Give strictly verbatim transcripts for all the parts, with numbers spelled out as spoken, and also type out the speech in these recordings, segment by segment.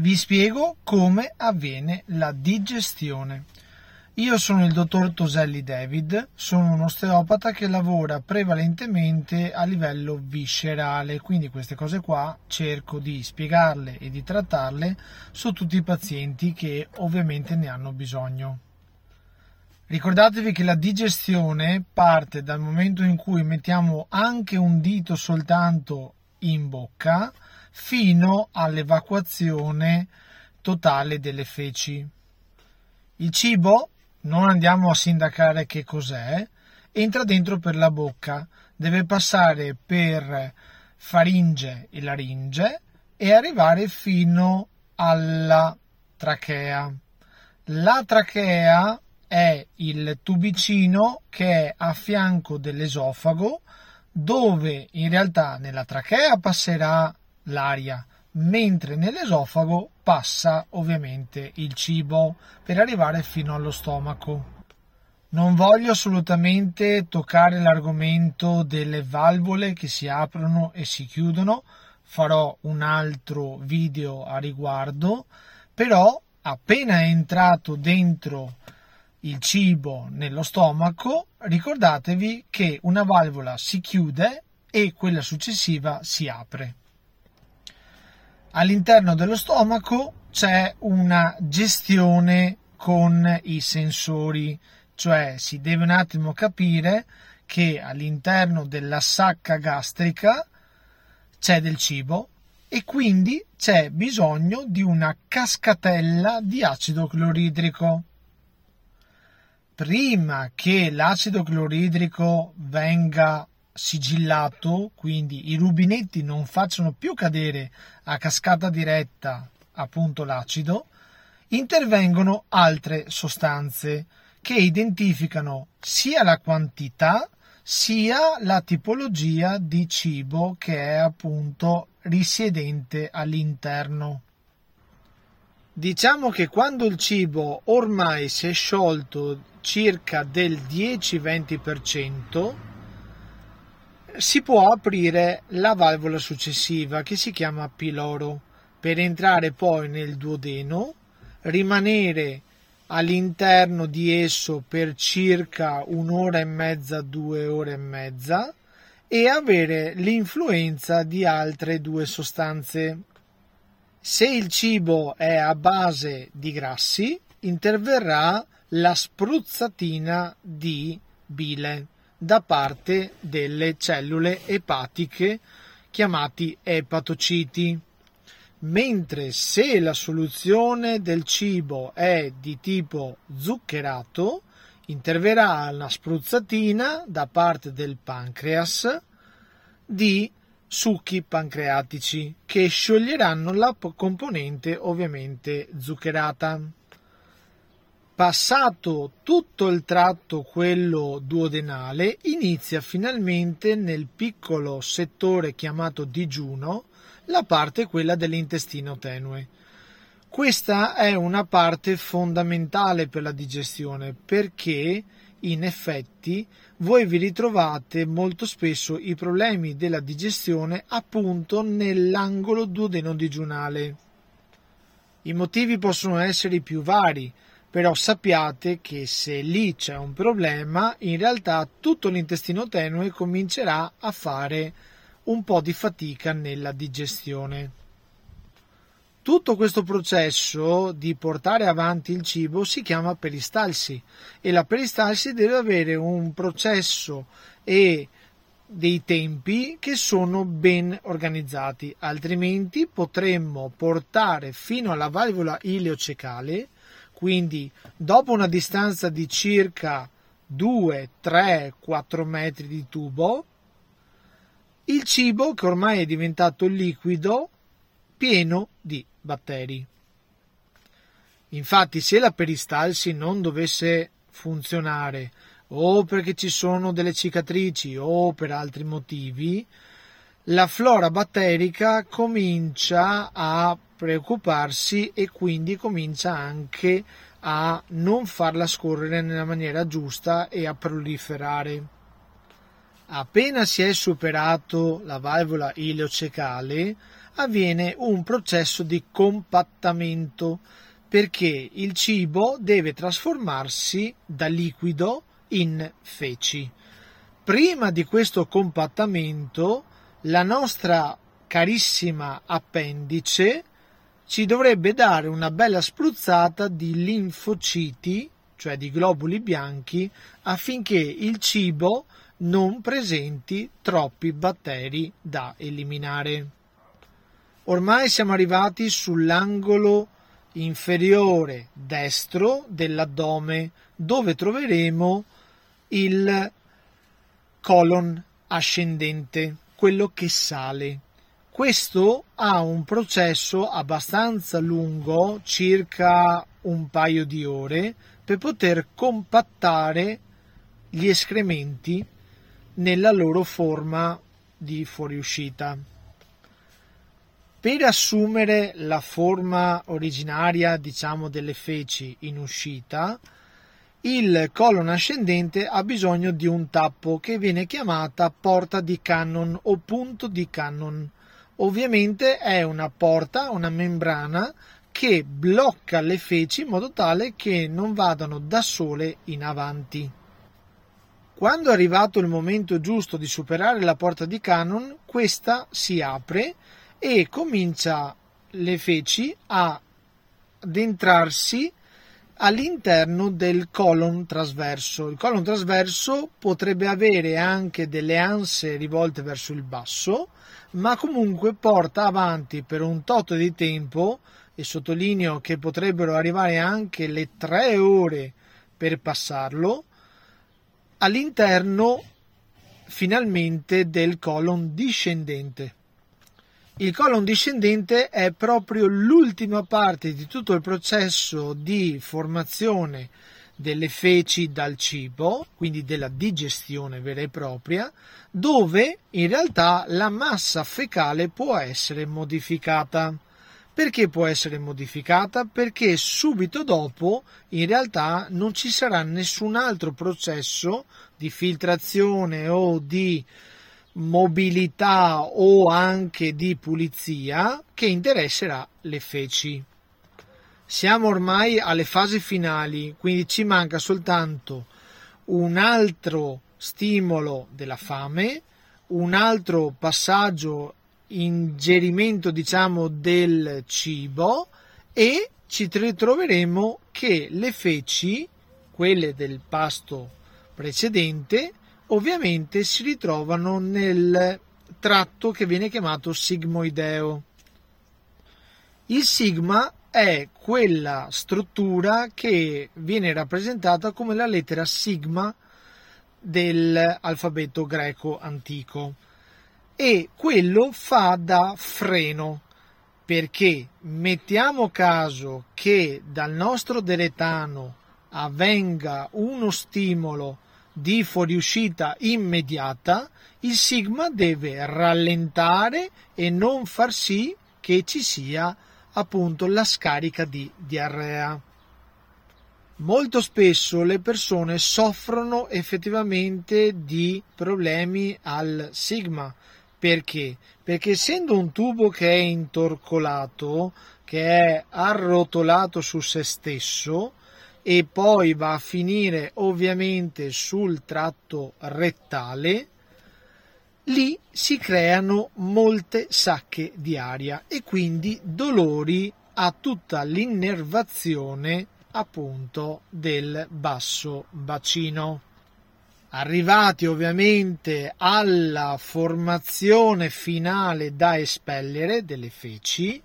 Vi spiego come avviene la digestione. Io sono il dottor Toselli David, sono un osteopata che lavora prevalentemente a livello viscerale, quindi queste cose qua cerco di spiegarle e di trattarle su tutti i pazienti che ovviamente ne hanno bisogno. Ricordatevi che la digestione parte dal momento in cui mettiamo anche un dito soltanto in bocca fino all'evacuazione totale delle feci. Il cibo, non andiamo a sindacare che cos'è, entra dentro per la bocca, deve passare per faringe e laringe e arrivare fino alla trachea. La trachea è il tubicino che è a fianco dell'esofago, dove in realtà nella trachea passerà l'aria, mentre nell'esofago passa ovviamente il cibo per arrivare fino allo stomaco. Non voglio assolutamente toccare l'argomento delle valvole che si aprono e si chiudono, farò un altro video a riguardo, però appena è entrato dentro il cibo nello stomaco, ricordatevi che una valvola si chiude e quella successiva si apre. All'interno dello stomaco c'è una gestione con i sensori, cioè si deve un attimo capire che all'interno della sacca gastrica c'è del cibo e quindi c'è bisogno di una cascatella di acido cloridrico. Prima che l'acido cloridrico venga sigillato, quindi i rubinetti non facciano più cadere a cascata diretta appunto l'acido, intervengono altre sostanze che identificano sia la quantità sia la tipologia di cibo che è appunto risiedente all'interno. Diciamo che quando il cibo ormai si è sciolto circa del dieci venti per cento si può aprire la valvola successiva che si chiama piloro per entrare poi nel duodeno, rimanere all'interno di esso per circa un'ora e mezza, due ore e mezza e avere l'influenza di altre due sostanze. Se il cibo è a base di grassi, interverrà la spruzzatina di bile da parte delle cellule epatiche chiamati epatociti, mentre se la soluzione del cibo è di tipo zuccherato, interverrà la spruzzatina da parte del pancreas di succhi pancreatici che scioglieranno la componente ovviamente zuccherata. Passato tutto il tratto quello duodenale, inizia finalmente nel piccolo settore chiamato digiuno la parte quella dell'intestino tenue. Questa è una parte fondamentale per la digestione perché in effetti voi vi ritrovate molto spesso i problemi della digestione appunto nell'angolo duodeno-digiunale. I motivi possono essere i più vari, però sappiate che se lì c'è un problema, in realtà tutto l'intestino tenue comincerà a fare un po' di fatica nella digestione. Tutto questo processo di portare avanti il cibo si chiama peristalsi e la peristalsi deve avere un processo e dei tempi che sono ben organizzati, altrimenti potremmo portare fino alla valvola ileocecale, quindi dopo una distanza di circa due, tre, quattro metri di tubo, il cibo che ormai è diventato liquido pieno di batteri. Infatti, se la peristalsi non dovesse funzionare o perché ci sono delle cicatrici o per altri motivi, la flora batterica comincia a preoccuparsi e quindi comincia anche a non farla scorrere nella maniera giusta e a proliferare. Appena si è superato la valvola ileocecale, avviene un processo di compattamento, perché il cibo deve trasformarsi da liquido in feci. Prima di questo compattamento, la nostra carissima appendice ci dovrebbe dare una bella spruzzata di linfociti, cioè di globuli bianchi, affinché il cibo non presenti troppi batteri da eliminare. Ormai siamo arrivati sull'angolo inferiore destro dell'addome, dove troveremo il colon ascendente, quello che sale. Questo ha un processo abbastanza lungo, circa un paio di ore, per poter compattare gli escrementi nella loro forma di fuoriuscita. Per assumere la forma originaria, diciamo, delle feci in uscita, il colon ascendente ha bisogno di un tappo che viene chiamata porta di Cannon o punto di Cannon. Ovviamente è una porta, una membrana che blocca le feci in modo tale che non vadano da sole in avanti. Quando è arrivato il momento giusto di superare la porta di Cannon, questa si apre e comincia le feci a addentrarsi all'interno del colon trasverso. Il colon trasverso potrebbe avere anche delle anse rivolte verso il basso, ma comunque porta avanti per un tot di tempo, e sottolineo che potrebbero arrivare anche le tre ore per passarlo, all'interno finalmente del colon discendente. Il colon discendente è proprio l'ultima parte di tutto il processo di formazione delle feci dal cibo, quindi della digestione vera e propria, dove in realtà la massa fecale può essere modificata. Perché può essere modificata? Perché subito dopo in realtà non ci sarà nessun altro processo di filtrazione o di mobilità o anche di pulizia che interesserà le feci. Siamo ormai alle fasi finali, quindi ci manca soltanto un altro stimolo della fame, un altro passaggio, ingerimento diciamo del cibo, e ci ritroveremo che le feci, quelle del pasto precedente, ovviamente si ritrovano nel tratto che viene chiamato sigmoideo. Il sigma è quella struttura che viene rappresentata come la lettera sigma dell'alfabeto greco antico, e quello fa da freno, perché mettiamo caso che dal nostro deletano avvenga uno stimolo di fuoriuscita immediata, il sigma deve rallentare e non far sì che ci sia appunto la scarica di diarrea. Molto spesso le persone soffrono effettivamente di problemi al sigma. Perché? Perché essendo un tubo che è intorcolato, che è arrotolato su se stesso e poi va a finire ovviamente sul tratto rettale, lì si creano molte sacche di aria e quindi dolori a tutta l'innervazione appunto del basso bacino. Arrivati ovviamente alla formazione finale da espellere delle feci,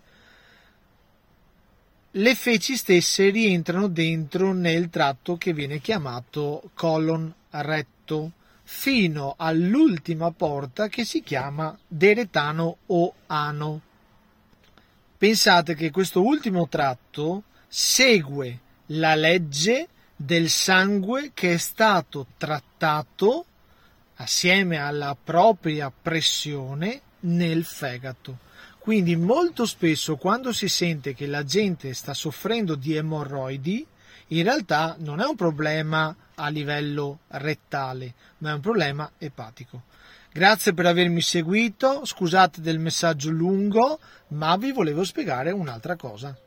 le feci stesse rientrano dentro nel tratto che viene chiamato colon retto, fino all'ultima porta che si chiama deretano o ano. Pensate che questo ultimo tratto segue la legge del sangue che è stato trattato assieme alla propria pressione nel fegato. Quindi molto spesso quando si sente che la gente sta soffrendo di emorroidi, in realtà non è un problema a livello rettale, ma è un problema epatico. Grazie per avermi seguito, scusate del messaggio lungo, ma vi volevo spiegare un'altra cosa.